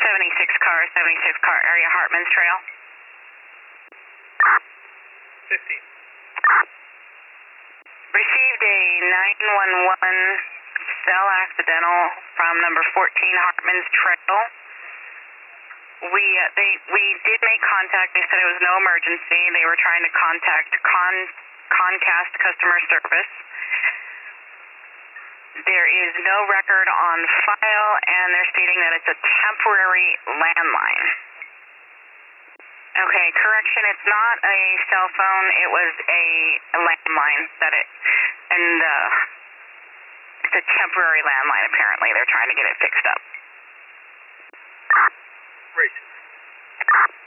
76 car area, Hartman's Trail. 15. Received a 911 cell accidental from number 14 Hartman's Trail. We did make contact. They said it was no emergency. They were trying to contact Comcast customer service. There is no record on file, and they're stating that it's a temporary landline. Okay, correction, it's not a cell phone, it was a landline it's a temporary landline apparently. They're trying to get it fixed up. Great.